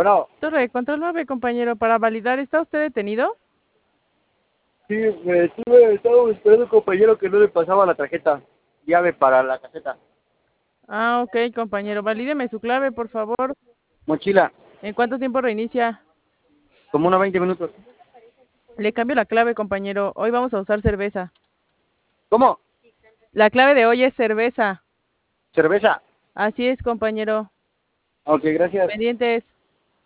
Bueno, Control 9, compañero, para validar, ¿está usted detenido? sí, estaba esperando a un compañero que no le pasaba la tarjeta, llave para la caseta. Ah, ok, compañero, valídeme su clave, por favor. Mochila, ¿En cuánto tiempo reinicia? como unos 20 minutos. Le cambio la clave, compañero. Hoy vamos a usar cerveza. ¿Cómo? La clave de hoy es cerveza. ¿Cerveza? Así es, compañero. Ok, gracias. Pendientes.